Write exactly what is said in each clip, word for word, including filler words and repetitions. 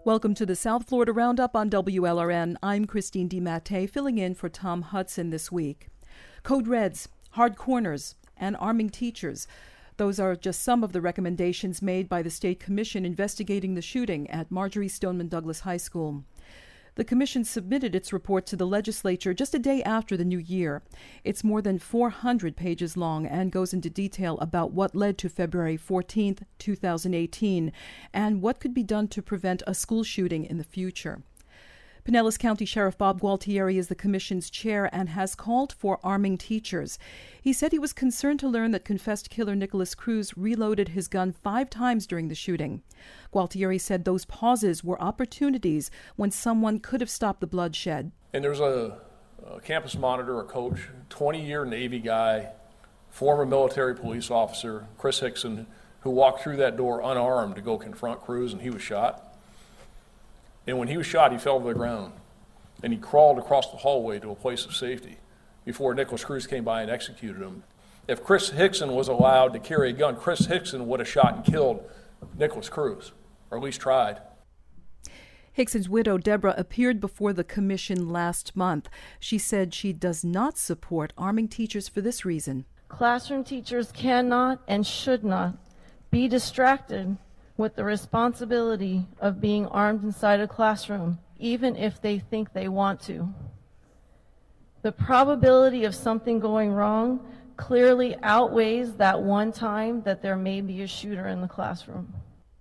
Welcome to the South Florida Roundup on W L R N. I'm Christine DiMattei, filling in for Tom Hudson this week. Code Reds, hard corners, and arming teachers. Those are just some of the recommendations made by the State Commission investigating the shooting at Marjory Stoneman Douglas High School. The commission submitted its report to the legislature just a day after the new year. It's more than four hundred pages long and goes into detail about what led to February fourteenth, two thousand eighteen, and what could be done to prevent a school shooting in the future. Pinellas County Sheriff Bob Gualtieri is the commission's chair and has called for arming teachers. He said he was concerned to learn that confessed killer Nikolas Cruz reloaded his gun five times during the shooting. Gualtieri said those pauses were opportunities when someone could have stopped the bloodshed. And there's a, a campus monitor, a coach, twenty-year Navy guy, former military police officer, Chris Hickson, who walked through that door unarmed to go confront Cruz, and he was shot. And when he was shot, he fell to the ground, and he crawled across the hallway to a place of safety before Nikolas Cruz came by and executed him. If Chris Hickson was allowed to carry a gun, Chris Hickson would have shot and killed Nikolas Cruz, or at least tried. Hickson's widow, Deborah, appeared before the commission last month. She said she does not support arming teachers for this reason. Classroom teachers cannot and should not be distracted with the responsibility of being armed inside a classroom, even if they think they want to. The probability of something going wrong clearly outweighs that one time that there may be a shooter in the classroom.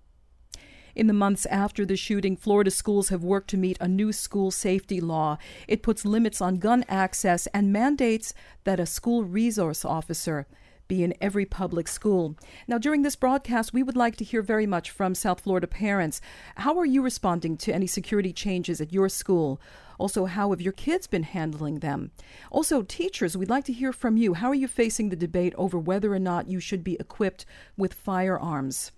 In the months after the shooting, Florida schools have worked to meet a new school safety law. It puts limits on gun access and mandates that a school resource officer be in every public school. Now, during this broadcast, we would like to hear very much from South Florida parents. How are you responding to any security changes at your school? Also, how have your kids been handling them? Also, teachers, we'd like to hear from you. How are you facing the debate over whether or not you should be equipped with firearms?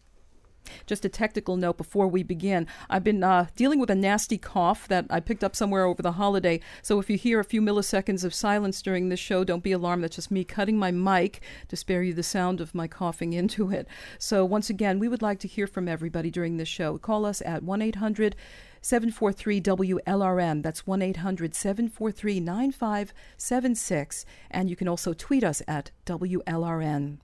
Just a technical note before we begin. I've been uh, dealing with a nasty cough that I picked up somewhere over the holiday. So if you hear a few milliseconds of silence during this show, don't be alarmed. That's just me cutting my mic to spare you the sound of my coughing into it. So once again, we would like to hear from everybody during this show. Call us at one eight hundred seven four three W L R N. That's one eight hundred seven four three nine five seven six. And you can also tweet us at W L R N.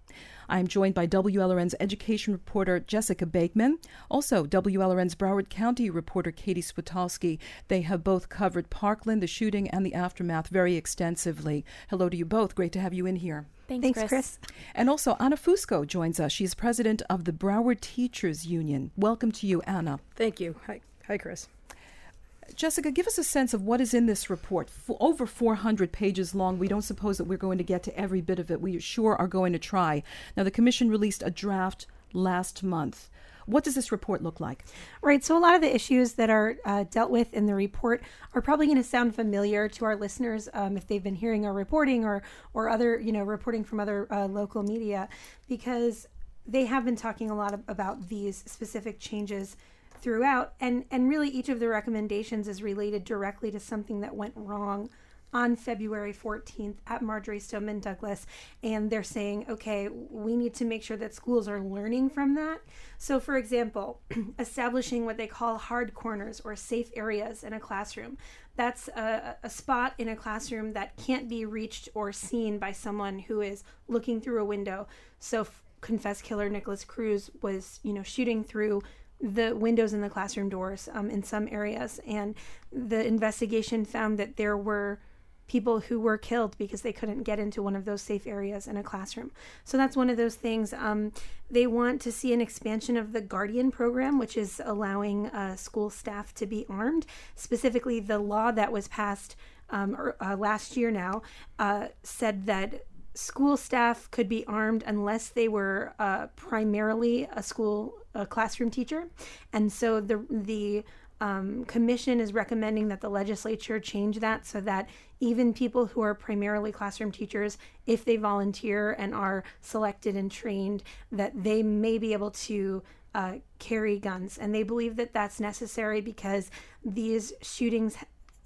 I'm joined by W L R N's education reporter Jessica Bakeman, also W L R N's Broward County reporter Katie Switowski. They have both covered Parkland, the shooting, and the aftermath very extensively. Hello to you both. Great to have you in here. Thanks, Thanks Chris. Chris. And also Anna Fusco joins us. She's president of the Broward Teachers Union. Welcome to you, Anna. Thank you. Hi, Hi, Chris. Jessica, give us a sense of what is in this report. For over four hundred pages long. We don't suppose that we're going to get to every bit of it. We sure are going to try. Now, the commission released a draft last month. What does this report look like? Right. So a lot of the issues that are uh, dealt with in the report are probably going to sound familiar to our listeners um, if they've been hearing our reporting or or other, you know, reporting from other uh, local media, because they have been talking a lot of, about these specific changes throughout, and and really each of the recommendations is related directly to something that went wrong on February fourteenth at Marjory Stoneman Douglas, and they're saying, okay, we need to make sure that schools are learning from that. So for example, establishing what they call hard corners or safe areas in a classroom. That's a, a spot in a classroom that can't be reached or seen by someone who is looking through a window. So f- confessed killer Nikolas Cruz was, you know, shooting through the windows in the classroom doors um, in some areas, and the investigation found that there were people who were killed because they couldn't get into one of those safe areas in a classroom. So that's one of those things. Um, they want to see an expansion of the Guardian program, which is allowing uh, school staff to be armed. Specifically, the law that was passed um, or, uh, last year now uh, said that school staff could be armed unless they were uh, primarily a school a classroom teacher. And so the the um, commission is recommending that the legislature change that so that even people who are primarily classroom teachers, if they volunteer and are selected and trained, that they may be able to uh, carry guns. And they believe that that's necessary because these shootings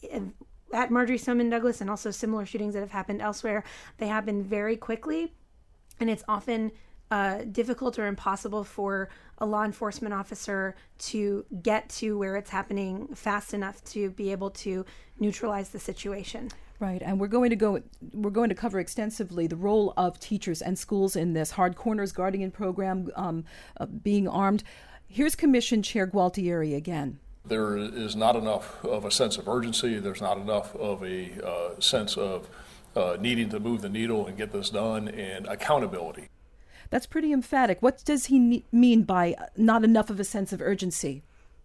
at Marjory Stoneman Douglas and also similar shootings that have happened elsewhere, they happen very quickly, and it's often uh, difficult or impossible for a law enforcement officer to get to where it's happening fast enough to be able to neutralize the situation. Right, and we're going to go. We're going to cover extensively the role of teachers and schools in this Hard Corners Guardian program, um, uh, being armed. Here's Commission Chair Gualtieri again. There is not enough of a sense of urgency. There's not enough of a uh, sense of uh, needing to move the needle and get this done, and accountability. That's pretty emphatic. What does he ne- mean by not enough of a sense of urgency?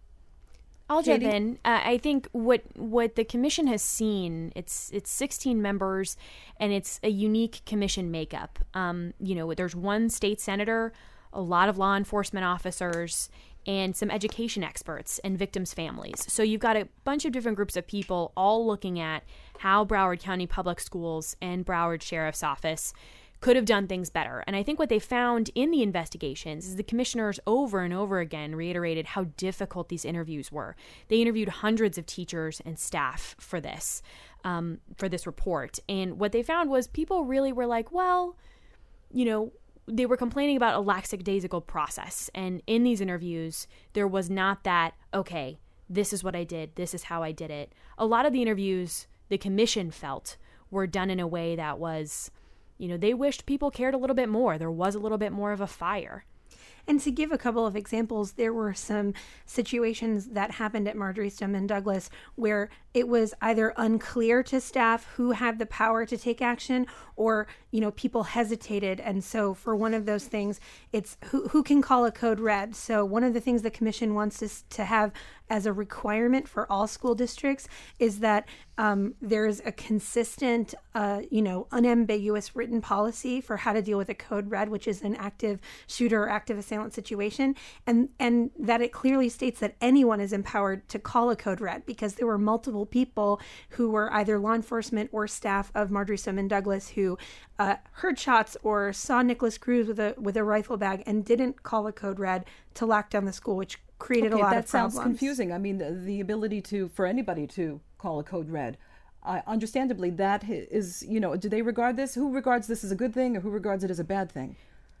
I'll Katie? jump in. Uh, I think what what the commission has seen, it's it's sixteen members, and it's a unique commission makeup. Um, you know, there's one state senator, a lot of law enforcement officers, and some education experts and victims' families. So you've got a bunch of different groups of people all looking at how Broward County Public Schools and Broward Sheriff's Office could have done things better. And I think what they found in the investigations is the commissioners over and over again reiterated how difficult these interviews were. They interviewed hundreds of teachers and staff for this, um, for this report. And what they found was people really were like, well, you know, they were complaining about a lackadaisical process. And in these interviews, there was not that, okay, this is what I did, this is how I did it. A lot of the interviews the commission felt were done in a way that was, you know, they wished people cared a little bit more. There was a little bit more of a fire. And to give a couple of examples, there were some situations that happened at Marjory Stoneman Douglas where it was either unclear to staff who had the power to take action, or, you know, people hesitated. And so for one of those things, it's who, who can call a code red. So one of the things the commission wants us to have as a requirement for all school districts is that um, there's a consistent, uh, you know, unambiguous written policy for how to deal with a code red, which is an active shooter or active assailant situation, and and that it clearly states that anyone is empowered to call a code red, because there were multiple people who were either law enforcement or staff of Marjory Stoneman Douglas who uh, heard shots or saw Nicholas Cruz with a with a rifle bag and didn't call a code red to lock down the school, which created okay, a lot that of problems. sounds confusing. I mean, the, the ability to for anybody to call a code red, uh, understandably, that is, you know, do they regard this? Who regards this as a good thing, or who regards it as a bad thing?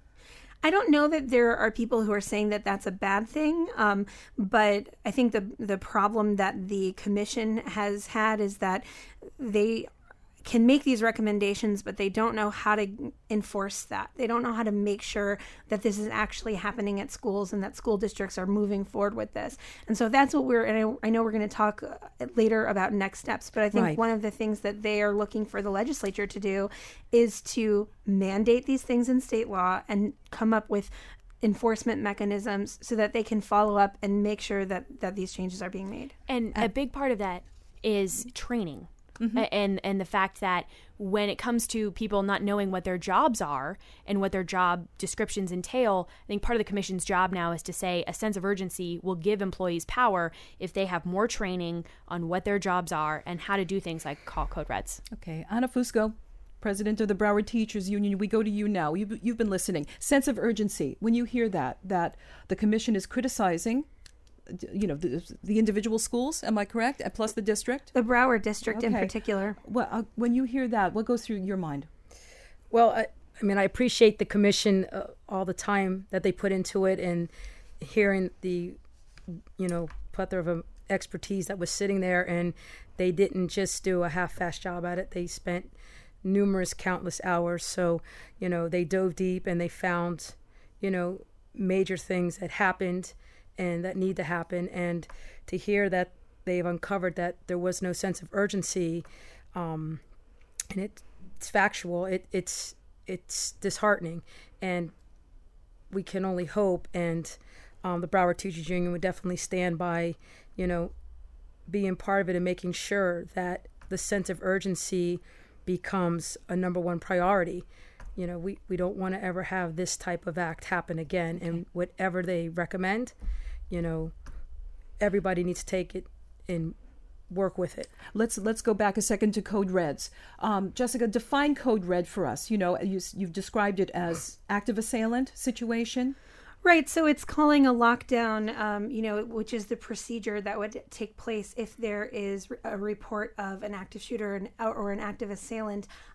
I don't know that there are people who are saying that that's a bad thing, um, but I think the the problem that the commission has had is that they can make these recommendations, but they don't know how to enforce that. They don't know how to make sure that this is actually happening at schools and that school districts are moving forward with this. And so that's what we're, and I, I know we're going to talk later about next steps, but I think right. one of the things that they are looking for the legislature to do is to mandate these things in state law and come up with enforcement mechanisms so that they can follow up and make sure that, that these changes are being made. And a big part of that is training. Mm-hmm. And and the fact that when it comes to people not knowing what their jobs are and what their job descriptions entail, I think part of the commission's job now is to say a sense of urgency will give employees power if they have more training on what their jobs are and how to do things like call code reds. Okay, Anna Fusco, president of the Broward Teachers Union, we go to you now. You've, you've been listening. Sense of urgency. When you hear that, that the commission is criticizing, you know, the, the individual schools, am I correct? And plus the district? The Broward district okay. in particular. Well, uh, when you hear that, what goes through your mind? Well, I, I mean, I appreciate the commission, uh, all the time that they put into it, and hearing the, you know, plethora of um, expertise that was sitting there, and they didn't just do a half-assed job at it. They spent numerous, countless hours. So, you know, they dove deep and they found, you know, major things that happened and that need to happen. And to hear that they've uncovered that there was no sense of urgency, um, and it, it's factual, it, it's it's disheartening. And we can only hope, and um, the Broward Teachers Union would definitely stand by, you know, being part of it and making sure that the sense of urgency becomes a number one priority. You know, we, we don't want to ever have this type of act happen again. Okay. And whatever they recommend, you know, everybody needs to take it and work with it. Let's let's go back a second to code reds. Um, Jessica, define code red for us. You know, you, you've described it as active assailant situation. Right, so it's calling a lockdown, um, you know, which is the procedure that would take place if there is a report of an active shooter or an, or an active assailant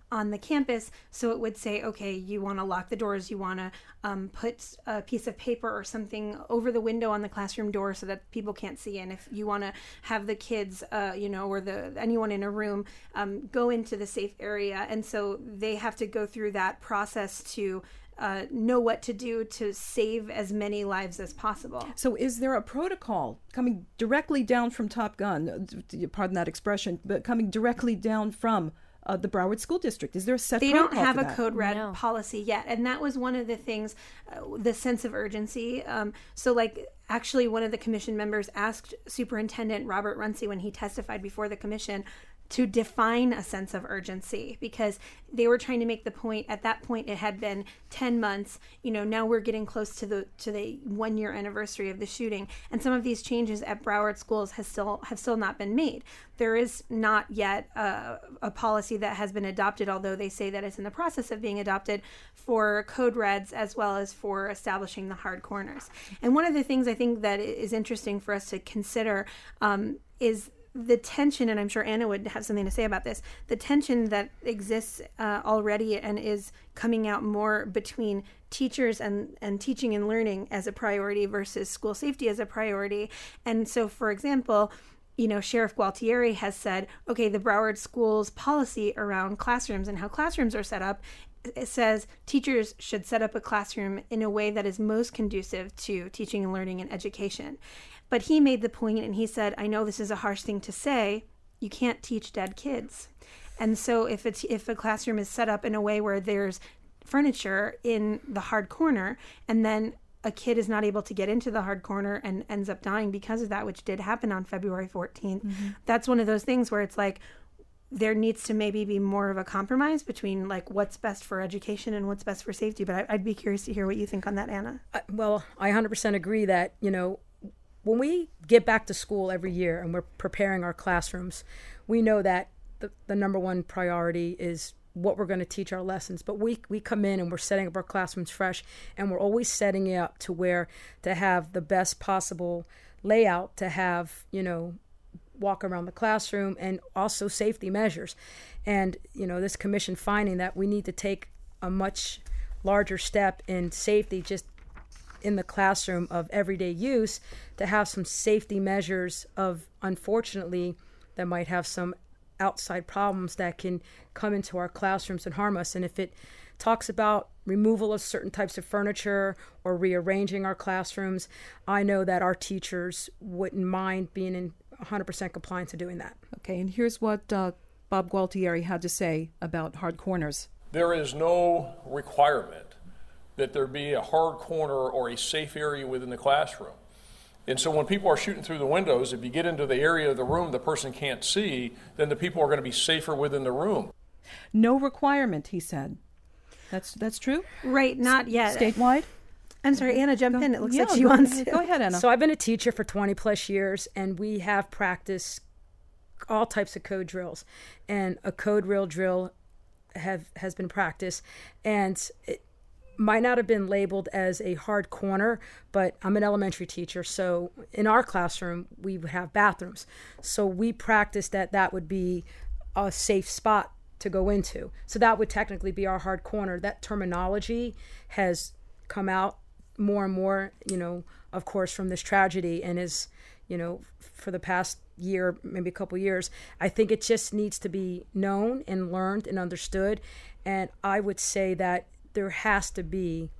on the campus. So it would say, okay, you want to lock the doors, you want to um, put a piece of paper or something over the window on the classroom door so that people can't see. And if you want to have the kids, uh, you know, or the anyone in a room um, go into the safe area. And so they have to go through that process to Uh, know what to do to save as many lives as possible. So is there a protocol coming directly down from Top Gun, pardon that expression, but coming directly down from uh, the Broward School District? Is there a set They don't protocol have for a that? code red No. policy yet. And that was one of the things, uh, the sense of urgency. Um, so like actually one of the commission members asked Superintendent Robert Runcie when he testified before the commission to define a sense of urgency, because they were trying to make the point at that point it had been ten months, you know, now we're getting close to the to the one year anniversary of the shooting, and some of these changes at Broward schools has still have still not been made. There is not yet a, a policy that has been adopted, although they say that it's in the process of being adopted, for code reds as well as for establishing the hard corners. And one of the things I think that is interesting for us to consider um, is the tension, and I'm sure Anna would have something to say about this, the tension that exists uh, already and is coming out more between teachers and, and teaching and learning as a priority versus school safety as a priority. And so, for example, you know, Sheriff Gualtieri has said, okay, the Broward Schools policy around classrooms and how classrooms are set up, it says teachers should set up a classroom in a way that is most conducive to teaching and learning and education. But he made the point, and he said, I know this is a harsh thing to say, you can't teach dead kids. And so if it's if a classroom is set up in a way where there's furniture in the hard corner, and then a kid is not able to get into the hard corner and ends up dying because of that, which did happen on February fourteenth, mm-hmm. that's one of those things where it's like, there needs to maybe be more of a compromise between like what's best for education and what's best for safety. But I, I'd be curious to hear what you think on that, Anna. Uh, well, I one hundred percent agree that, you know, when we get back to school every year and we're preparing our classrooms, we know that the, the number one priority is what we're going to teach our lessons. But we we come in and we're setting up our classrooms fresh, and we're always setting it up to where to have the best possible layout, to have, you know, walk around the classroom, and also safety measures. And, you know, this commission finding that we need to take a much larger step in safety just in the classroom of everyday use, to have some safety measures of, unfortunately, that might have some outside problems that can come into our classrooms and harm us. And if it talks about removal of certain types of furniture or rearranging our classrooms, I know that our teachers wouldn't mind being in one hundred percent compliance to doing that. Okay, and here's what uh, Bob Gualtieri had to say about hard corners. There is no requirement that there be a hard corner or a safe area within the classroom. And so when people are shooting through the windows, if you get into the area of the room the person can't see, then the people are going to be safer within the room. No requirement, he said. That's that's true? Right, not yet. Statewide? I'm sorry, Anna, jump Go, in. It looks yeah, like she go wants ahead, to. Go ahead, Anna. So I've been a teacher for twenty plus years, and we have practiced all types of code drills. And a code real drill have has been practiced. And it might not have been labeled as a hard corner, but I'm an elementary teacher. So in our classroom, we would have bathrooms. So we practiced that that would be a safe spot to go into. So that would technically be our hard corner. That terminology has come out more and more, you know, of course, from this tragedy, and is, you know, for the past year, maybe a couple years. I think it just needs to be known and learned and understood. And I would say that there has to be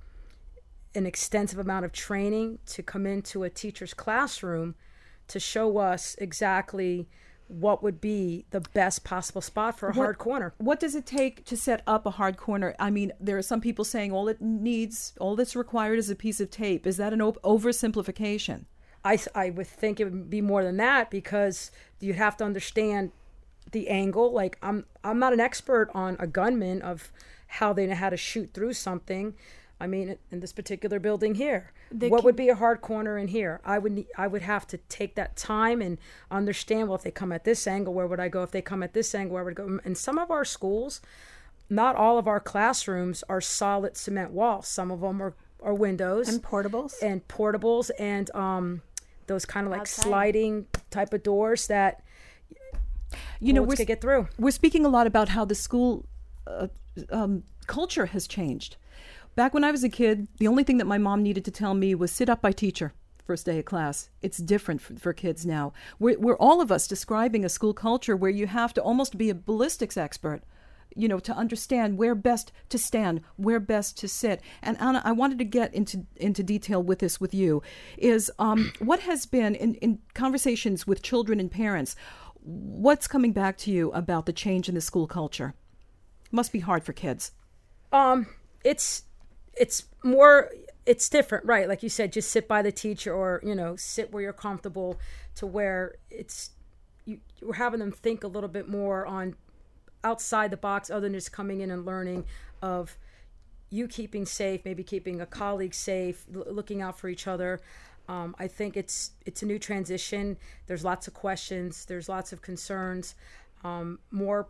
an extensive amount of training to come into a teacher's classroom to show us exactly what would be the best possible spot for a what, hard corner. What does it take to set up a hard corner? I mean, there are some people saying all it needs, all that's required is a piece of tape. Is that an o- oversimplification? I, I would think it would be more than that, because you have to understand the angle. Like, I'm I'm not an expert on a gunman of how they know how to shoot through something. I mean, in this particular building here, the what would be a hard corner in here? I would I would have to take that time and understand, well, if they come at this angle, where would I go? If they come at this angle, where would I go? In some of our schools, not all of our classrooms are solid cement walls. Some of them are, are windows. And portables. And portables and um, those kind of like Outside. sliding type of doors that you know, bullets we're, could get through. We're speaking a lot about how the school uh, um, culture has changed. Back when I was a kid, the only thing that my mom needed to tell me was sit up by teacher first day of class. It's different for, for kids now. We're, we're all of us describing a school culture where you have to almost be a ballistics expert, you know, to understand where best to stand, where best to sit. And Anna, I wanted to get into into detail with this with you, is um, what has been, in, in conversations with children and parents, what's coming back to you about the change in the school culture? Must be hard for kids. Um, it's it's more, it's different, right? Like you said, just sit by the teacher, or, you know, sit where you're comfortable, to where it's, you, you're having them think a little bit more on outside the box, other than just coming in and learning of you keeping safe, maybe keeping a colleague safe, l- looking out for each other. Um, I think it's it's a new transition. There's lots of questions. There's lots of concerns. Um, more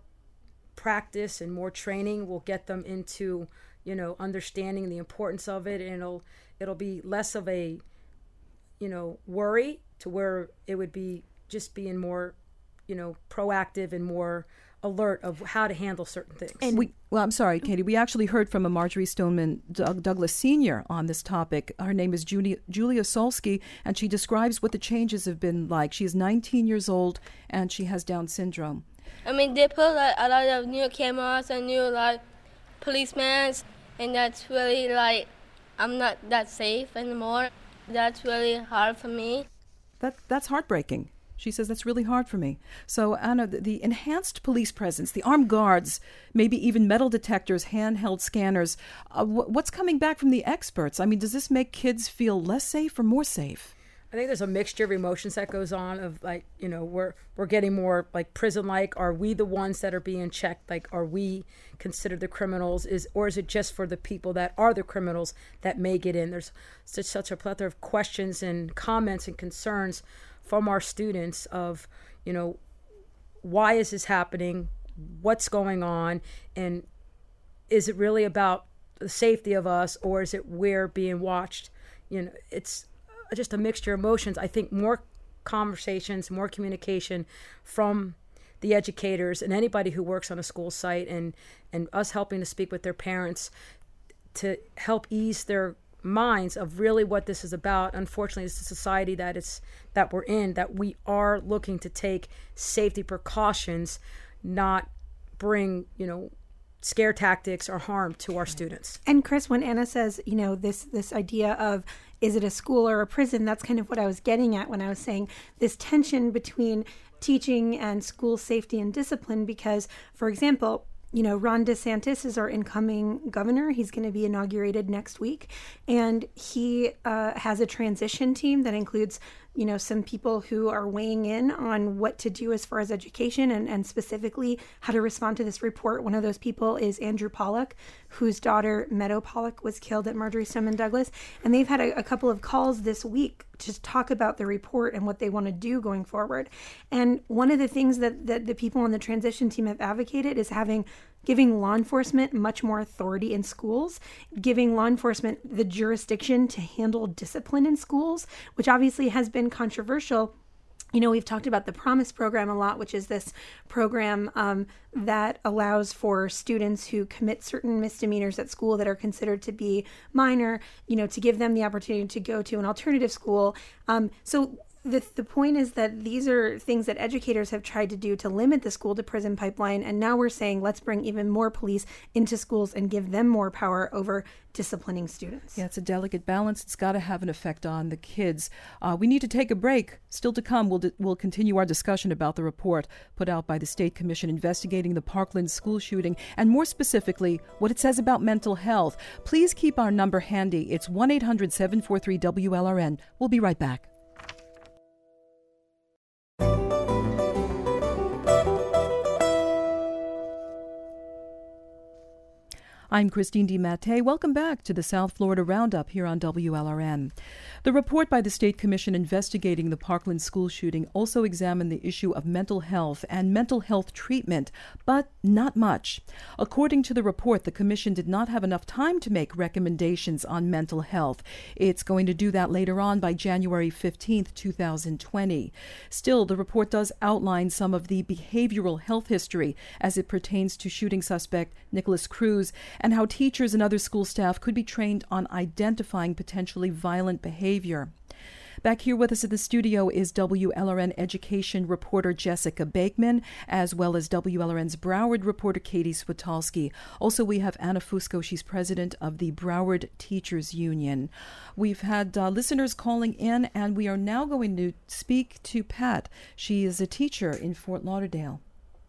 practice and more training will get them into, you know, understanding the importance of it, and it'll it'll be less of a, you know, worry, to where it would be just being more, you know, proactive and more alert of how to handle certain things. And we, well, I'm sorry, Katie. We actually heard from a Marjorie Stoneman Doug, Douglas Senior on this topic. Her name is Julia, Julia Solsky, and she describes what the changes have been like. She is nineteen years old, and she has Down syndrome. I mean, they put like a lot of new cameras and new like policemen, and that's really like I'm not that safe anymore. That's really hard for me. That that's heartbreaking. She says that's really hard for me. So, Anna, the, the enhanced police presence, the armed guards, maybe even metal detectors, handheld scanners, uh, wh- what's coming back from the experts? I mean, does this make kids feel less safe or more safe? I think there's a mixture of emotions that goes on, of like, you know, we're we're getting more like prison-like. Are we the ones that are being checked? Like, are we considered the criminals? Is or is it just for the people that are the criminals that may get in? There's such such a plethora of questions and comments and concerns from our students of, you know, why is this happening? What's going on? And is it really about the safety of us, or is it we're being watched? You know, it's just a mixture of emotions. I think more conversations, more communication from the educators and anybody who works on a school site, and, and us helping to speak with their parents to help ease their minds of really what this is about. Unfortunately, it's the society that it's that we're in, that we are looking to take safety precautions, not bring, you know, scare tactics or harm to our students. And Chris, when Anna says, you know, this this idea of is it a school or a prison, that's kind of what I was getting at when I was saying this tension between teaching and school safety and discipline. Because, for example, you know, Ron DeSantis is our incoming governor. He's going to be inaugurated next week. And he uh, has a transition team that includes, you know, some people who are weighing in on what to do as far as education and, and specifically how to respond to this report. One of those people is Andrew Pollock, whose daughter Meadow Pollock was killed at Marjorie Stoneman Douglas. And they've had a, a couple of calls this week to talk about the report and what they want to do going forward. And one of the things that, that the people on the transition team have advocated is having giving law enforcement much more authority in schools, giving law enforcement the jurisdiction to handle discipline in schools, which obviously has been controversial. You know, we've talked about the Promise program a lot, which is this program um, that allows for students who commit certain misdemeanors at school that are considered to be minor, you know, to give them the opportunity to go to an alternative school. Um, so The the point is that these are things that educators have tried to do to limit the school to prison pipeline. And now we're saying, let's bring even more police into schools and give them more power over disciplining students. Yeah, it's a delicate balance. It's got to have an effect on the kids. Uh, we need to take a break. Still to come, we'll, di- we'll continue our discussion about the report put out by the State Commission investigating the Parkland school shooting, and more specifically, what it says about mental health. Please keep our number handy. It's one eight hundred seven four three W L R N. We'll be right back. I'm Christine DiMattei. Welcome back to the South Florida Roundup here on W L R N. The report by the State Commission investigating the Parkland school shooting also examined the issue of mental health and mental health treatment, but not much. According to the report, the Commission did not have enough time to make recommendations on mental health. It's going to do that later on by January fifteenth, twenty twenty. Still, the report does outline some of the behavioral health history as it pertains to shooting suspect Nikolas Cruz, and how teachers and other school staff could be trained on identifying potentially violent behavior. Back here with us at the studio is W L R N education reporter Jessica Bakeman, as well as W L R N's Broward reporter Katie Switalski. Also, we have Anna Fusco. She's president of the Broward Teachers Union. We've had uh, listeners calling in, and we are now going to speak to Pat. She is a teacher in Fort Lauderdale.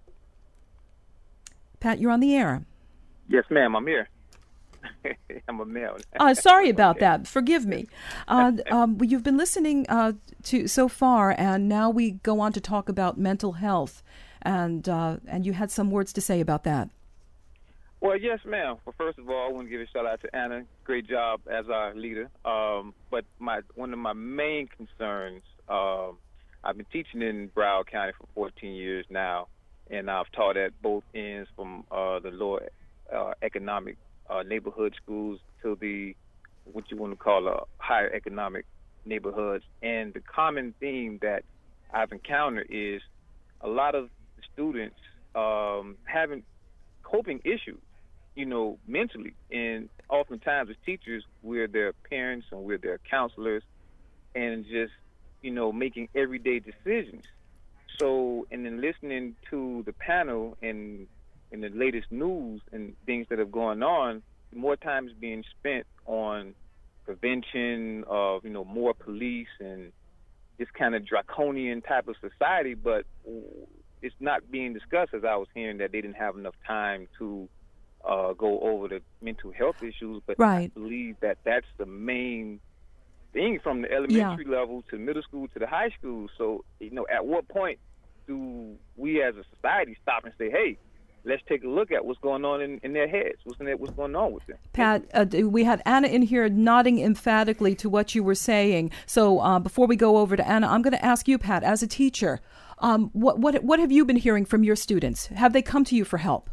Pat, you're on the air. Yes, ma'am, I'm here. I'm a male. uh, sorry about okay. that. Forgive me. Uh, um, you've been listening uh, to so far, and now we go on to talk about mental health, and uh, and you had some words to say about that. Well, yes, ma'am. Well, first of all, I want to give a shout out to Anna. Great job as our leader. Um, but my one of my main concerns, um, I've been teaching in Broward County for fourteen years now, and I've taught at both ends from uh, the lower uh, economic uh, neighborhood schools to the, what you want to call, uh, higher economic neighborhoods. And the common theme that I've encountered is a lot of students um, having coping issues, you know, mentally. And oftentimes as teachers, we're their parents and we're their counselors, and just, you know, making everyday decisions. So, and then listening to the panel and in the latest news and things that have gone on, more time is being spent on prevention of, you know, more police and this kind of draconian type of society, but it's not being discussed, as I was hearing, that they didn't have enough time to uh, go over the mental health issues. But right. I believe that that's the main thing from the elementary yeah. level to middle school to the high school. So, you know, at what point do we as a society stop and say, hey, let's take a look at what's going on in, in their heads, what's in there, what's going on with them? Pat, uh, we had Anna in here nodding emphatically to what you were saying. So uh, before we go over to Anna, I'm going to ask you, Pat, as a teacher, um, what, what, what have you been hearing from your students? Have they come to you for help?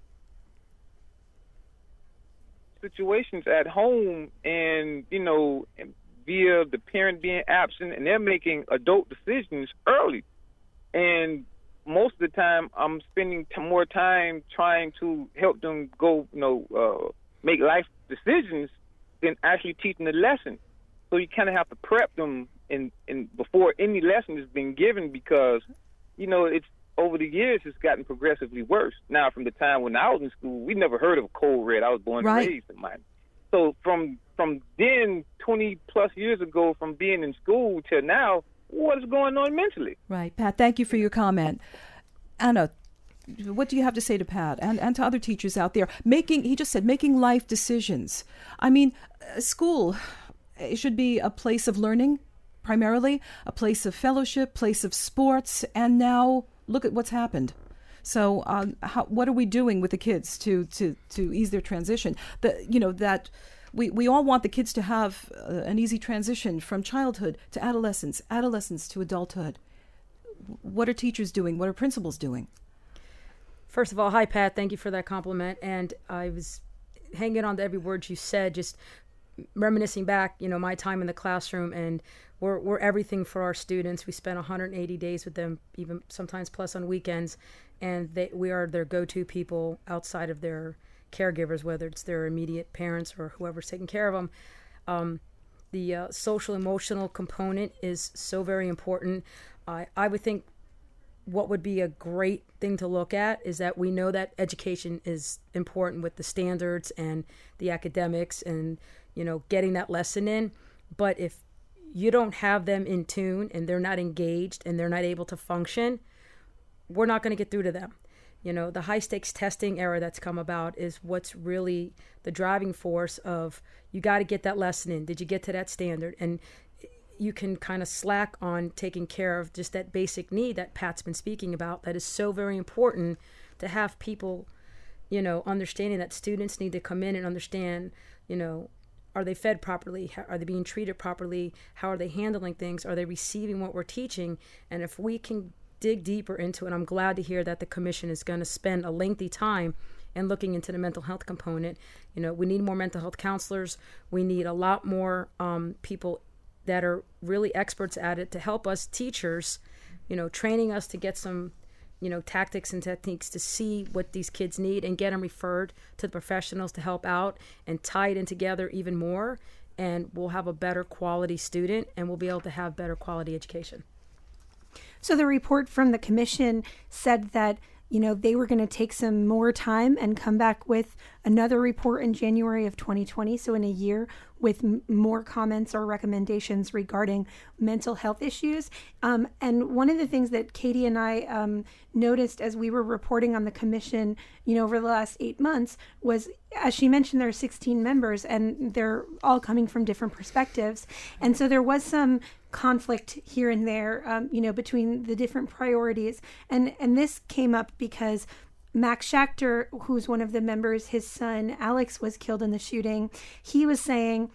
Situations at home and, you know, via the parent being absent, and they're making adult decisions early. And most of the time, I'm spending t- more time trying to help them go, you know, uh, make life decisions than actually teaching the lesson. So you kind of have to prep them in, in before any lesson has been given, because, you know, it's over the years it's gotten progressively worse. Now, from the time when I was in school, we never heard of Code Red. I was born right. and raised in Miami. So from from then, twenty plus years ago, from being in school till now, what is going on mentally? Right. Pat, thank you for your comment. Anna, what do you have to say to Pat and, and to other teachers out there? Making, he just said, making life decisions. I mean, school, it should be a place of learning, primarily, a place of fellowship, place of sports, and now look at what's happened. So um, how, what are we doing with the kids to, to, to ease their transition? The, you know, that... We we all want the kids to have uh, an easy transition from childhood to adolescence, adolescence to adulthood. What are teachers doing? What are principals doing? First of all, hi, Pat. Thank you for that compliment. And I was hanging on to every word you said, just reminiscing back, you know, my time in the classroom, and we're, we're everything for our students. We spend one hundred eighty days with them, even sometimes plus on weekends, and they, we are their go-to people outside of their caregivers, whether it's their immediate parents or whoever's taking care of them. Um, the uh, social emotional component is so very important. Uh, I would think what would be a great thing to look at is that we know that education is important with the standards and the academics and, you know, getting that lesson in. But if you don't have them in tune and they're not engaged and they're not able to function, we're not going to get through to them. You know, the high-stakes testing era that's come about is what's really the driving force of, you got to get that lesson in. Did you get to that standard? And you can kind of slack on taking care of just that basic need that Pat's been speaking about that is so very important to have people you know, understanding that students need to come in and understand, you know, are they fed properly? How, are they being treated properly? How are they handling things? Are they receiving what we're teaching? And if we can dig deeper into it, I'm glad to hear that the commission is going to spend a lengthy time in looking into the mental health component. You know, we need more mental health counselors. We need a lot more um, people that are really experts at it to help us teachers, you know, training us to get some, you know, tactics and techniques to see what these kids need and get them referred to the professionals to help out and tie it in together even more. And we'll have a better quality student and we'll be able to have better quality education. So the report from the commission said that, you know, they were going to take some more time and come back with another report in January of twenty twenty, so in a year, with m- more comments or recommendations regarding mental health issues. Um, and one of the things that Katie and I um, noticed as we were reporting on the commission, you know, over the last eight months was, as she mentioned, there are sixteen members and they're all coming from different perspectives. And so there was some conflict here and there, um, you know, between the different priorities. And, and this came up because Max Schachter, who's one of the members, his son Alex was killed in the shooting. He was saying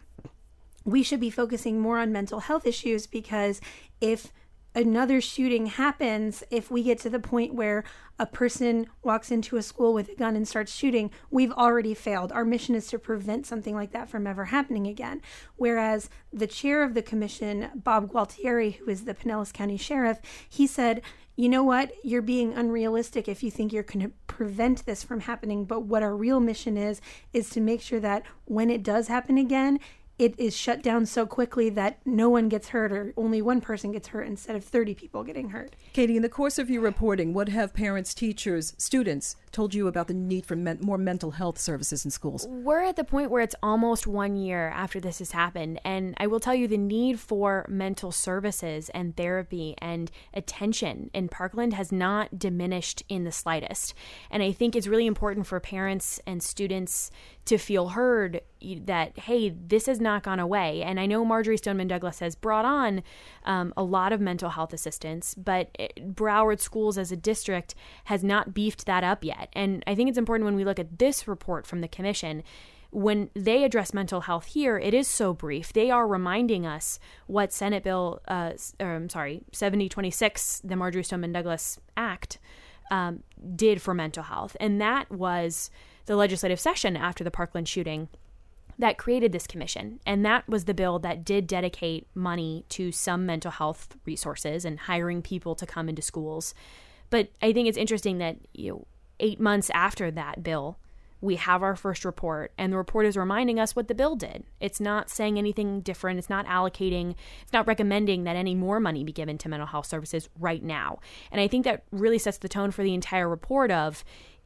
we should be focusing more on mental health issues because if another shooting happens, if we get to the point where a person walks into a school with a gun and starts shooting, we've already failed. Our mission is to prevent something like that from ever happening again. Whereas the chair of the commission, Bob Gualtieri, who is the Pinellas County Sheriff, he said, you know what, you're being unrealistic if you think you're going to prevent this from happening. But what our real mission is, is to make sure that when it does happen again, it is shut down so quickly that no one gets hurt or only one person gets hurt instead of thirty people getting hurt. Katie, in the course of your reporting, what have parents, teachers, students told you about the need for men- more mental health services in schools? We're at the point where it's almost one year after this has happened. And I will tell you the need for mental services and therapy and attention in Parkland has not diminished in the slightest. And I think it's really important for parents and students to feel heard that, hey, this has not gone away. And I know Marjory Stoneman Douglas has brought on um, a lot of mental health assistance, but it, Broward Schools as a district has not beefed that up yet. And I think it's important when we look at this report from the commission, when they address mental health here, it is so brief. They are reminding us what Senate Bill, uh, or, I'm sorry, seventy twenty-six, the Marjory Stoneman Douglas Act, um, did for mental health. And that was the legislative session after the Parkland shooting that created this commission. And that was the bill that did dedicate money to some mental health resources and hiring people to come into schools. But I think it's interesting that, you know, eight months after that bill, we have our first report, and the report is reminding us what the bill did. It's not saying anything different. It's not allocating, it's not recommending that any more money be given to mental health services right now. And I think that really sets the tone for the entire report of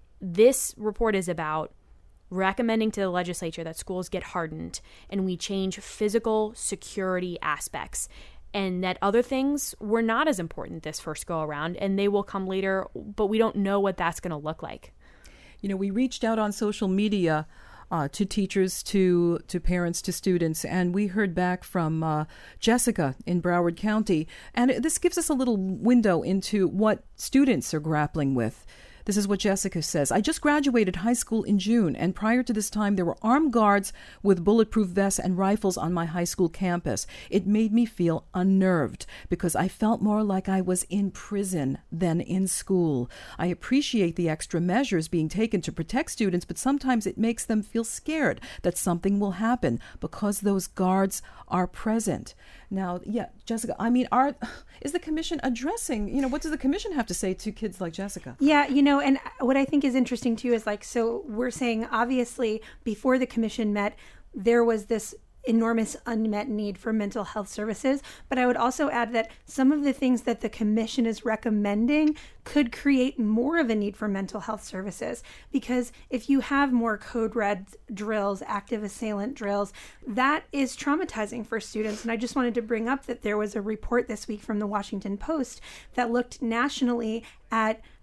this report is about recommending to the legislature that schools get hardened and we change physical security aspects, and that other things were not as important this first go around, and they will come later, but we don't know what that's going to look like. You know, we reached out on social media uh, to teachers, to to parents, to students, and we heard back from uh, Jessica in Broward County. And this gives us a little window into what students are grappling with. This is what Jessica says. I just graduated high school in June, and prior to this time, there were armed guards with bulletproof vests and rifles on my high school campus. It made me feel unnerved because I felt more like I was in prison than in school. I appreciate the extra measures being taken to protect students, but sometimes it makes them feel scared that something will happen because those guards are present. Now, yeah, Jessica, I mean, are, is the commission addressing, you know, what does the commission have to say to kids like Jessica? Yeah, you know, and what I think is interesting too is like, so we're saying obviously before the commission met, there was this enormous unmet need for mental health services. But I would also add that some of the things that the commission is recommending could create more of a need for mental health services. Because if you have more code red drills, active assailant drills, that is traumatizing for students. And I just wanted to bring up that there was a report this week from the Washington Post that looked nationally at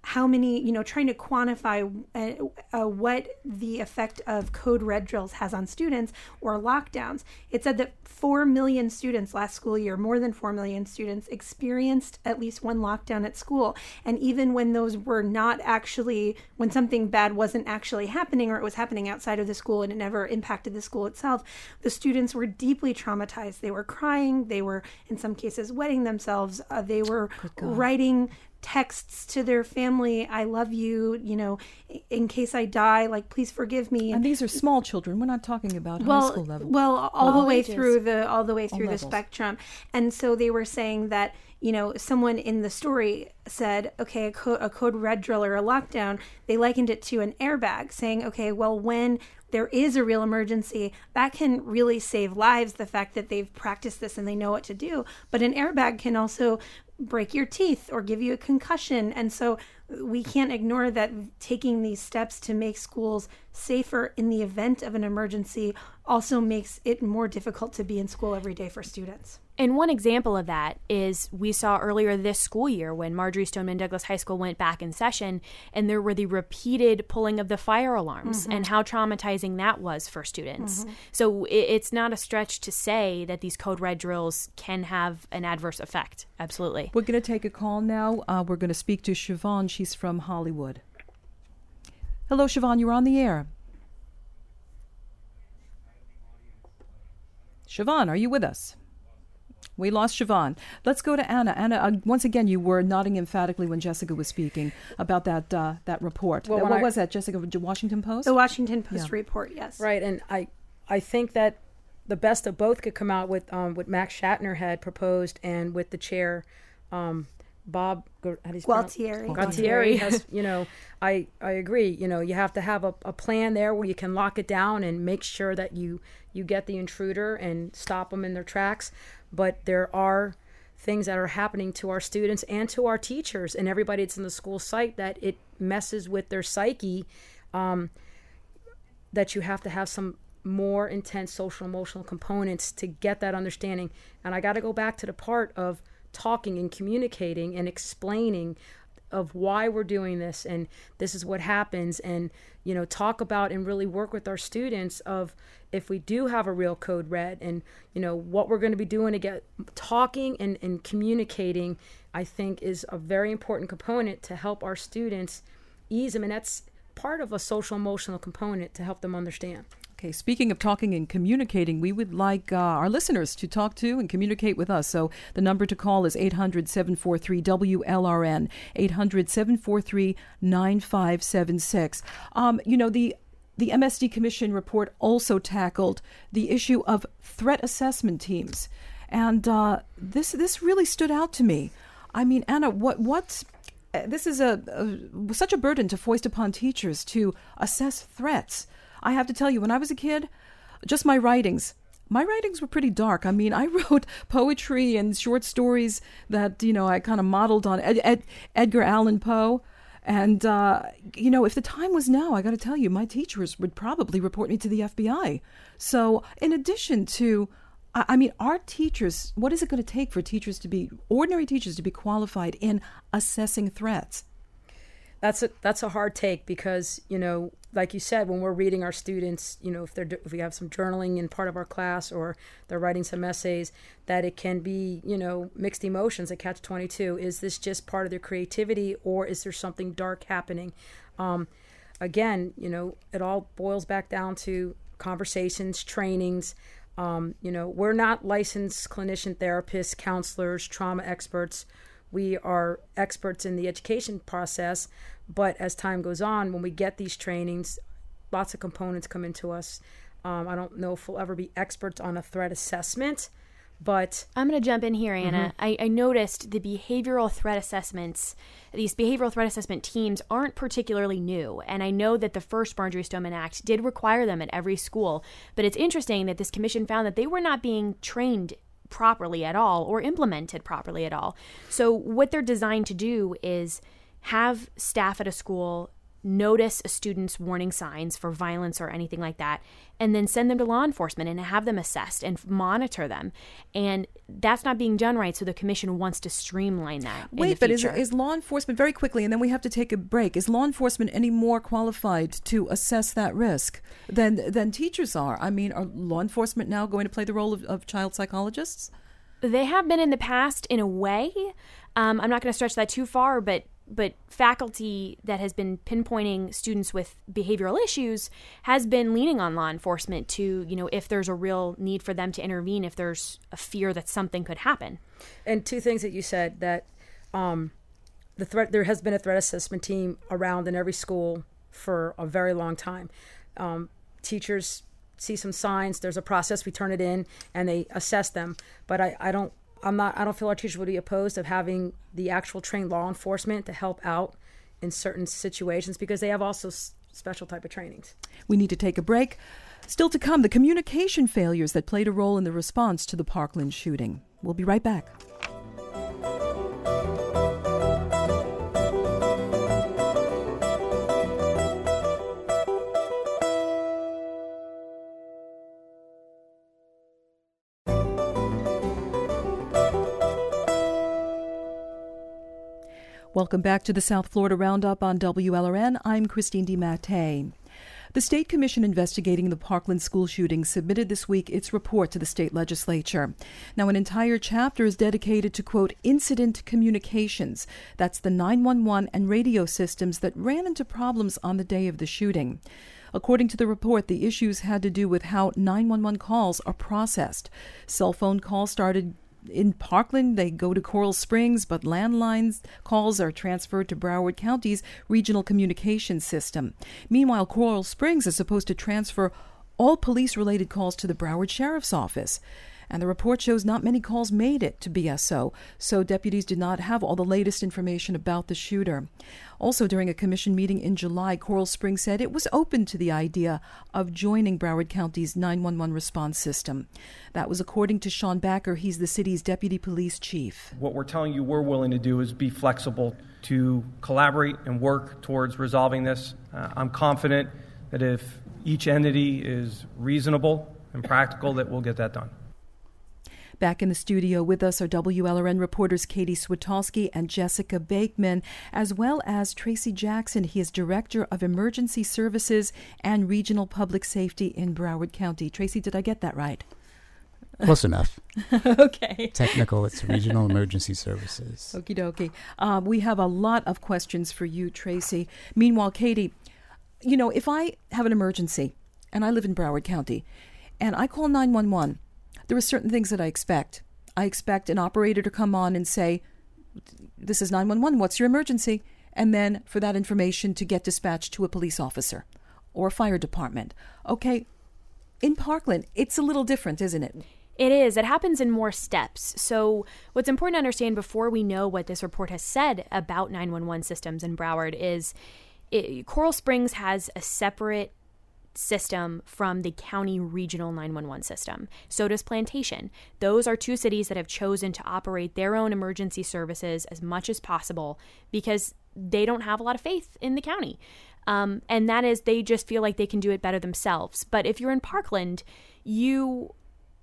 how many, you know, trying to quantify uh, uh, what the effect of code red drills has on students or lockdowns. It said that four million students last school year, more than four million students, experienced at least one lockdown at school. And even when those were not actually, when something bad wasn't actually happening, or it was happening outside of the school and it never impacted the school itself, the students were deeply traumatized. They were crying. They were, in some cases, wetting themselves. Uh, they were writing texts to their family, I love you, you know, in case I die, like, please forgive me. And these are small children. We're not talking about well, high school level. Well, all, all the way ages. through the all the way through all the spectrum. And so they were saying that, you know, someone in the story said, okay, a, co- a code red drill or a lockdown, they likened it to an airbag, saying, okay, well, when there is a real emergency, that can really save lives, the fact that they've practiced this and they know what to do. But an airbag can also break your teeth or give you a concussion. And so we can't ignore that taking these steps to make schools safer in the event of an emergency also makes it more difficult to be in school every day for students. And one example of that is we saw earlier this school year when Marjory Stoneman Douglas High School went back in session, and there were the repeated pulling of the fire alarms mm-hmm. and how traumatizing that was for students. Mm-hmm. So it, it's not a stretch to say that these code red drills can have an adverse effect. Absolutely. We're going to take a call now. Uh, we're going to speak to Siobhan. She's from Hollywood. Hello, Siobhan. You're on the air. Siobhan, are you with us? We lost Siobhan. Let's go to Anna. Anna, uh, once again, you were nodding emphatically when Jessica was speaking about that uh, that report. Well, uh, what I, was that, Jessica? The Washington Post? The Washington Post yeah. report, yes. Right, and I I think that the best of both could come out with um, what Max Shatner had proposed, and with the chair, um, Bob how do you Gualtieri. Gualtieri has, you know, I, I agree. You know, you have to have a, a plan there where you can lock it down and make sure that you, you get the intruder and stop them in their tracks. But there are things that are happening to our students and to our teachers and everybody that's in the school site that it messes with their psyche, um, that you have to have some more intense social emotional components to get that understanding. And I got to go back to the part of talking and communicating and explaining of why we're doing this, and this is what happens, and, you know, talk about and really work with our students of if we do have a real code red, and, you know, what we're going to be doing to get talking and, and communicating, I think is a very important component to help our students ease them, and that's part of a social emotional component to help them understand. Okay, speaking of talking and communicating, we would like uh, our listeners to talk to and communicate with us. So the number to call is eight hundred, seven four three, W L R N, eight hundred, seven four three, nine five seven six. Um, you know, the the M S D Commission report also tackled the issue of threat assessment teams. And uh, this this really stood out to me. I mean, Anna, what what uh, this is a, a such a burden to foist upon teachers to assess threats. I have to tell you, when I was a kid, just my writings, my writings were pretty dark. I mean, I wrote poetry and short stories that, you know, I kind of modeled on Ed, Ed, Edgar Allan Poe. And, uh, you know, if the time was now, I got to tell you, my teachers would probably report me to the F B I. So in addition to, I, I mean, our teachers, what is it going to take for teachers to be, ordinary teachers to be qualified in assessing threats? That's a, that's a hard take because, you know, like you said, when we're reading our students, you know, if they're if we have some journaling in part of our class or they're writing some essays, that it can be, you know, mixed emotions, a catch twenty-two. Is this just part of their creativity, or is there something dark happening? Um, again, you know, it all boils back down to conversations, trainings. Um, you know, we're not licensed clinician therapists, counselors, trauma experts. We are experts in the education process, but as time goes on, when we get these trainings, lots of components come into us. Um, I don't know if we'll ever be experts on a threat assessment, but... I'm going to jump in here, Anna. Mm-hmm. I, I noticed the behavioral threat assessments, these behavioral threat assessment teams aren't particularly new, and I know that the first Marjory Stoneman Act did require them at every school, but it's interesting that this commission found that they were not being trained properly at all or implemented properly at all. So what they're designed to do is have staff at a school notice a student's warning signs for violence or anything like that, and then send them to law enforcement and have them assessed and monitor them. And that's not being done right, so the commission wants to streamline that. Wait, in the but is, future. is law enforcement, very quickly, and then we have to take a break, is law enforcement any more qualified to assess that risk than than teachers are? I mean, are law enforcement now going to play the role of, of child psychologists? They have been in the past in a way. Um, I'm not going to stretch that too far, but but faculty that has been pinpointing students with behavioral issues has been leaning on law enforcement to, you know, if there's a real need for them to intervene, if there's a fear that something could happen. And two things that you said, that um, the threat, there has been a threat assessment team around in every school for a very long time. Um, teachers see some signs, there's a process, we turn it in and they assess them. But I, I don't I'm not. I don't feel our teachers would be opposed of having the actual trained law enforcement to help out in certain situations, because they have also s- special type of trainings. We need to take a break. Still to come, the communication failures that played a role in the response to the Parkland shooting. We'll be right back. Welcome back to the South Florida Roundup on W L R N. I'm Christine DiMattei. The State Commission investigating the Parkland school shooting submitted this week its report to the state legislature. Now, an entire chapter is dedicated to, quote, incident communications. That's the nine one one and radio systems that ran into problems on the day of the shooting. According to the report, the issues had to do with how nine one one calls are processed. Cell phone calls started in Parkland, they go to Coral Springs, but landlines calls are transferred to Broward County's regional communications system. Meanwhile, Coral Springs is supposed to transfer all police-related calls to the Broward Sheriff's Office. And the report shows not many calls made it to B S O, so deputies did not have all the latest information about the shooter. Also, during a commission meeting in July, Coral Springs said it was open to the idea of joining Broward County's nine one one response system. That was according to Sean Backer. He's the city's deputy police chief. What we're telling you we're willing to do is be flexible to collaborate and work towards resolving this. Uh, I'm confident that if each entity is reasonable and practical, that we'll get that done. Back in the studio with us are W L R N reporters Katie Switowski and Jessica Bakeman, as well as Tracy Jackson. He is Director of Emergency Services and Regional Public Safety in Broward County. Tracy, did I get that right? Close enough. Okay. Technical, it's Regional Emergency Services. Okie dokie. Uh, we have a lot of questions for you, Tracy. Meanwhile, Katie, you know, if I have an emergency and I live in Broward County and I call nine one one, there are certain things that I expect. I expect an operator to come on and say, this is nine one one, what's your emergency? And then for that information to get dispatched to a police officer or a fire department. Okay, in Parkland, it's a little different, isn't it? It is. It happens in more steps. So what's important to understand before we know what this report has said about nine one one systems in Broward is it, Coral Springs has a separate system from the county regional nine one one system. So does Plantation. Those are two cities that have chosen to operate their own emergency services as much as possible because they don't have a lot of faith in the county. Um, and that is, they just feel like they can do it better themselves. But if you're in Parkland, you,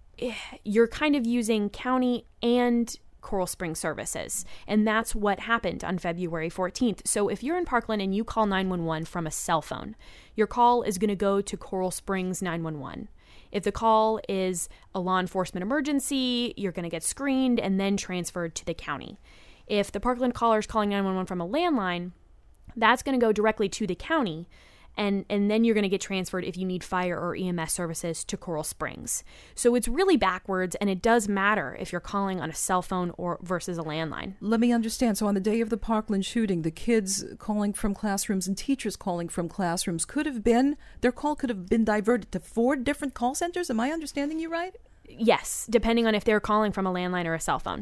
you're kind of using county and Coral Springs services. And that's what happened on February fourteenth. So if you're in Parkland and you call nine one one from a cell phone, your call is going to go to Coral Springs nine one one. If the call is a law enforcement emergency, you're going to get screened and then transferred to the county. If the Parkland caller is calling nine one one from a landline, that's going to go directly to the county. And, and then you're going to get transferred if you need fire or E M S services to Coral Springs. So it's really backwards, and it does matter if you're calling on a cell phone or versus a landline. Let me understand. So on the day of the Parkland shooting, the kids calling from classrooms and teachers calling from classrooms could have been, their call could have been diverted to four different call centers? Am I understanding you right? Yes, depending on if they're calling from a landline or a cell phone.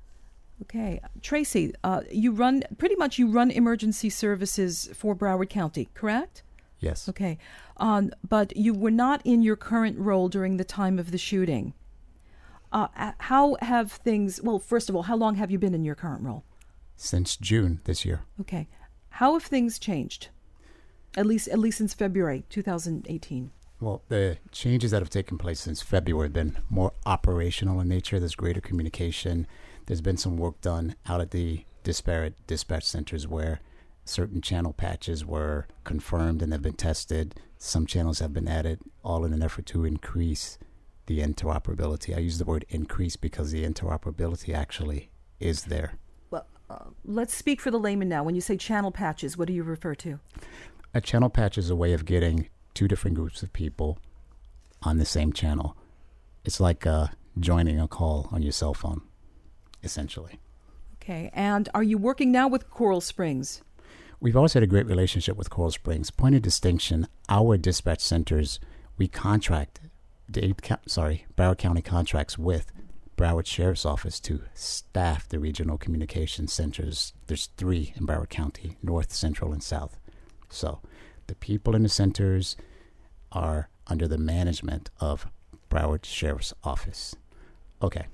Okay. Tracy, uh, you run, pretty much you run emergency services for Broward County, correct? Yes. Okay. Um, but you were not in your current role during the time of the shooting. Uh, how have things, well, first of all, how long have you been in your current role? Since June this year. Okay. How have things changed? At least, at least since February two thousand eighteen. Well, the changes that have taken place since February have been more operational in nature. There's greater communication. There's been some work done out at the disparate dispatch centers where certain channel patches were confirmed and have been tested. Some channels have been added, all in an effort to increase the interoperability. I use the word increase because the interoperability actually is there. Well, uh, let's speak for the layman now. When you say channel patches, what do you refer to? A channel patch is a way of getting two different groups of people on the same channel. It's like uh, joining a call on your cell phone, essentially. Okay, and are you working now with Coral Springs? We've always had a great relationship with Coral Springs. Point of distinction, our dispatch centers, we contract, Dade, sorry, Broward County contracts with Broward Sheriff's Office to staff the regional communication centers. There's three in Broward County, North, Central, and South. So the people in the centers are under the management of Broward Sheriff's Office. Okay.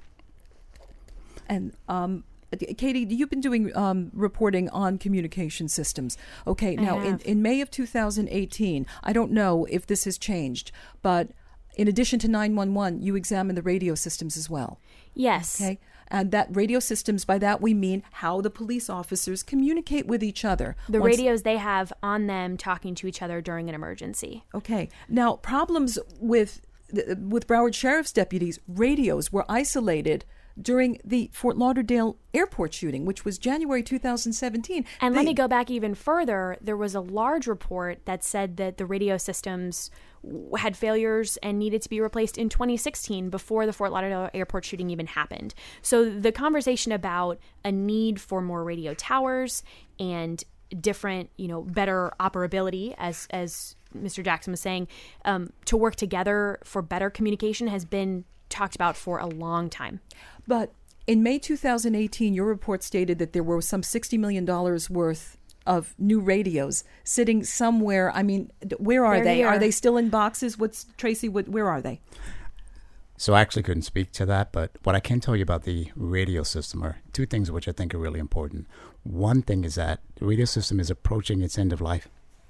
And um, Katie, you've been doing um, reporting on communication systems. Okay, now in, in May of two thousand eighteen, I don't know if this has changed, but in addition to nine one one, you examine the radio systems as well. Yes. Okay. And that radio systems, by that we mean how the police officers communicate with each other. The Once radios they have on them talking to each other during an emergency. Okay. Now, problems with with Broward Sheriff's deputies, radios were isolated during the Fort Lauderdale airport shooting, which was January two thousand seventeen. And they, let me go back even further. There was a large report that said that the radio systems had failures and needed to be replaced in twenty sixteen before the Fort Lauderdale airport shooting even happened. So the conversation about a need for more radio towers and different, you know, better operability, as as Mister Jackson was saying, um, to work together for better communication has been talked about for a long time. But in May two thousand eighteen, your report stated that there were some sixty million dollars worth of new radios sitting somewhere. I mean, where are They're they? here. Are they still in boxes? What's Tracy? What, where are they? So I actually couldn't speak to that, but what I can tell you about the radio system are two things which I think are really important. One thing is that the radio system is approaching its end of life.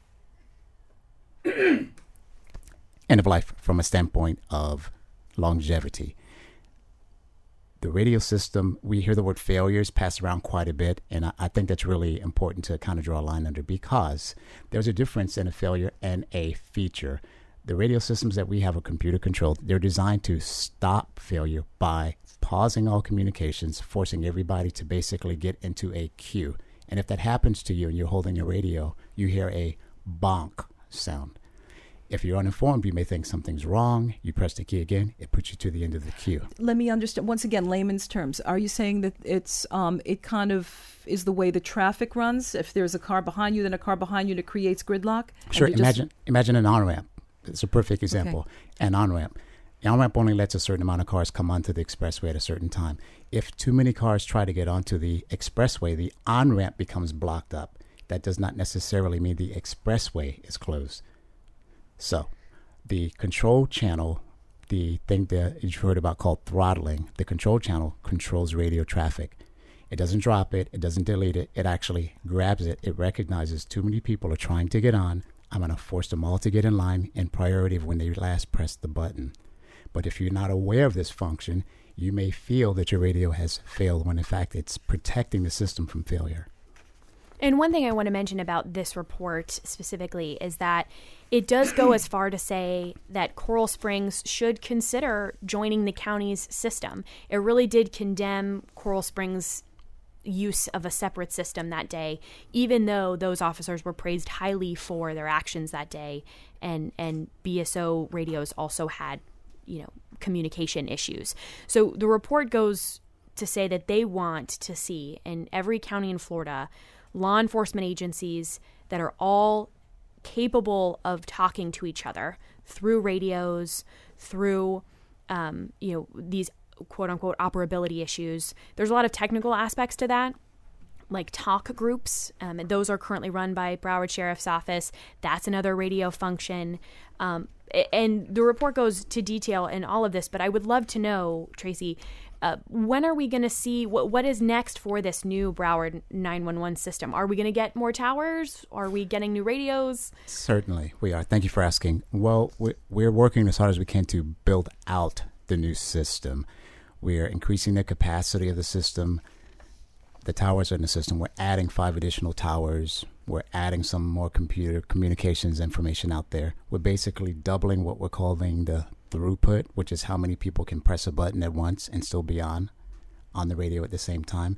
End of life from a standpoint of longevity. The radio system, we hear the word failures passed around quite a bit, and I, I think that's really important to kind of draw a line under, because there's a difference in a failure and a feature. The radio systems that we have are computer controlled. They're designed to stop failure by pausing all communications, forcing everybody to basically get into a queue. And if that happens to you and you're holding a radio, you hear a bonk sound. If you're uninformed, you may think something's wrong. You press the key again, it puts you to the end of the queue. Let me understand, once again, layman's terms. Are you saying that it's um, it kind of is the way the traffic runs? If there's a car behind you, then a car behind you, and it creates gridlock? Sure. just- Imagine imagine an on-ramp. It's a perfect example. Okay. An on-ramp. The on-ramp only lets a certain amount of cars come onto the expressway at a certain time. If too many cars try to get onto the expressway, the on-ramp becomes blocked up. That does not necessarily mean the expressway is closed. So the control channel, the thing that you've heard about called throttling, the control channel controls radio traffic. It doesn't drop it. It doesn't delete it. It actually grabs it. It recognizes too many people are trying to get on. I'm going to force them all to get in line in priority of when they last pressed the button. But if you're not aware of this function, you may feel that your radio has failed when in fact it's protecting the system from failure. And one thing I want to mention about this report specifically is that it does go as far to say that Coral Springs should consider joining the county's system. It really did condemn Coral Springs' use of a separate system that day, even though those officers were praised highly for their actions that day, and and B S O radios also had, you know, communication issues. So the report goes to say that they want to see in every county in Florida law enforcement agencies that are all capable of talking to each other through radios, through um, you know, these quote unquote operability issues. There's a lot of technical aspects to that, like talk groups, um, and those are currently run by Broward Sheriff's Office. That's another radio function. Um, and the report goes to detail in all of this, but I would love to know, Tracy, uh, when are we going to see, what what is next for this new Broward nine one one system? Are we going to get more towers? Are we getting new radios? Certainly, we are. Thank you for asking. Well, we're, we're working as hard as we can to build out the new system. We are increasing the capacity of the system. The towers are in the system. We're adding five additional towers. We're adding some more computer communications information out there. We're basically doubling what we're calling the throughput, which is how many people can press a button at once and still be on on the radio at the same time.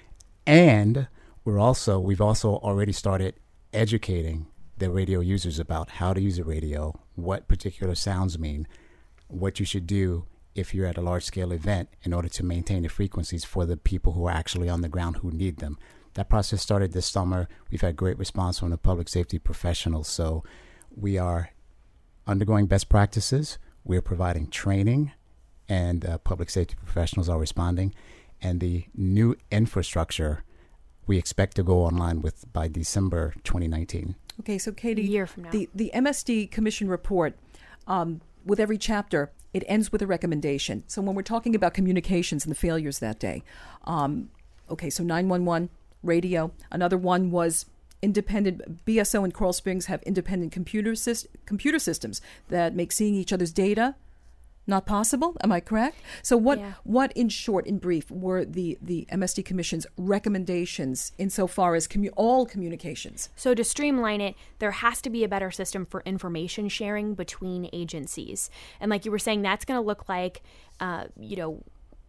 And we're also we've also already started educating the radio users about how to use a radio, what particular sounds mean, what you should do if you're at a large-scale event in order to maintain the frequencies for the people who are actually on the ground who need them. That process started this summer. We've had great response from the public safety professionals. So we are undergoing best practices. We're providing training, and uh, public safety professionals are responding. And the new infrastructure we expect to go online with by December twenty nineteen. Okay, so Katie, a year from now. the, the M S D Commission report, um, with every chapter, it ends with a recommendation. So when we're talking about communications and the failures that day, um, okay, so nine one one, radio. Another one was independent, B S O and Coral Springs have independent computer, syst- computer systems that make seeing each other's data not possible. Am I correct? So what, Yeah. what in short, in brief, were the, the M S D Commission's recommendations insofar as commu- all communications? So to streamline it, there has to be a better system for information sharing between agencies. And like you were saying, that's going to look like, uh, you know,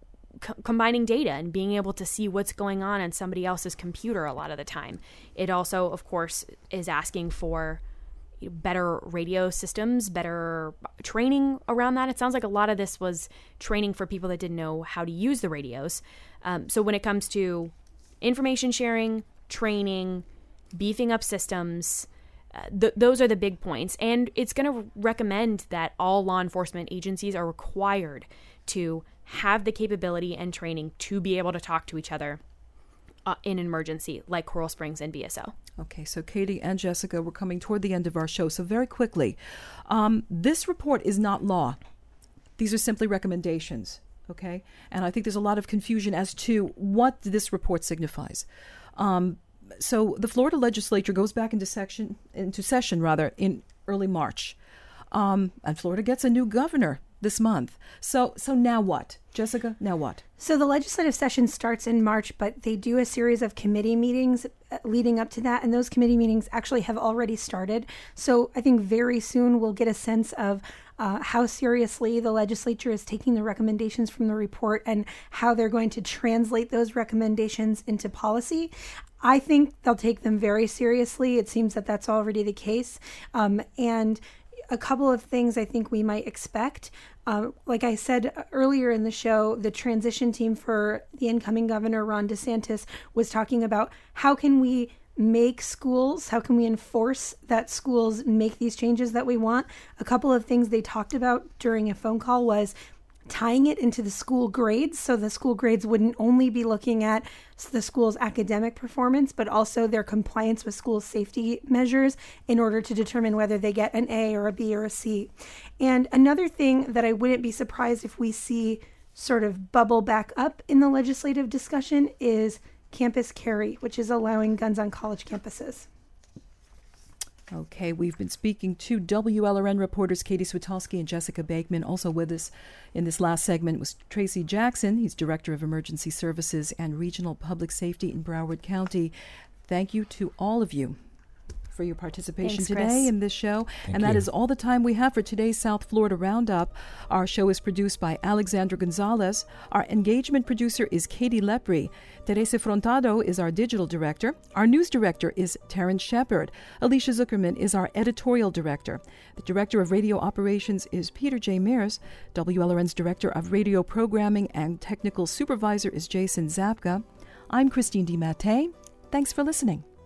c- combining data and being able to see what's going on on somebody else's computer a lot of the time. It also, of course, is asking for better radio systems, better training around that. It sounds like a lot of this was training for people that didn't know how to use the radios. Um, so when it comes to information sharing, training, beefing up systems, uh, th- those are the big points. And it's going to recommend that all law enforcement agencies are required to have the capability and training to be able to talk to each other uh, in an emergency, like Coral Springs and B S O. Okay, so Katie and Jessica, we're coming toward the end of our show. So very quickly, um, this report is not law. These are simply recommendations, okay? And I think there's a lot of confusion as to what this report signifies. Um, so the Florida legislature goes back into section, into session rather, in early March. Um, and Florida gets a new governor this month. So so now what? Jessica, now what? So the legislative session starts in March, but they do a series of committee meetings leading up to that, and those committee meetings actually have already started. So I think very soon we'll get a sense of uh, how seriously the legislature is taking the recommendations from the report and how they're going to translate those recommendations into policy. I think they'll take them very seriously. It seems that that's already the case. Um, and a couple of things I think we might expect. Uh, like I said earlier in the show, the transition team for the incoming governor, Ron DeSantis, was talking about how can we make schools, how can we enforce that schools make these changes that we want. A couple of things they talked about during a phone call was tying it into the school grades, so the school grades wouldn't only be looking at the school's academic performance, but also their compliance with school safety measures in order to determine whether they get an A or a B or a C. And another thing that I wouldn't be surprised if we see sort of bubble back up in the legislative discussion is campus carry, which is allowing guns on college campuses. Okay, we've been speaking to W L R N reporters Katie Switowski and Jessica Bakeman. Also with us in this last segment was Tracy Jackson. He's Director of Emergency Services and Regional Public Safety in Broward County. Thank you to all of you for your participation Thanks, today Chris. in this show. Thank and that you. is all the time we have for today's South Florida Roundup. Our show is produced by Alexandra Gonzalez. Our engagement producer is Katie Lepre. Teresa Frontado is our digital director. Our news director is Terrence Shepard. Alicia Zuckerman is our editorial director. The director of radio operations is Peter J. Mears. W L R N's director of radio programming and technical supervisor is Jason Zapka. I'm Christine DiMattei. Thanks for listening.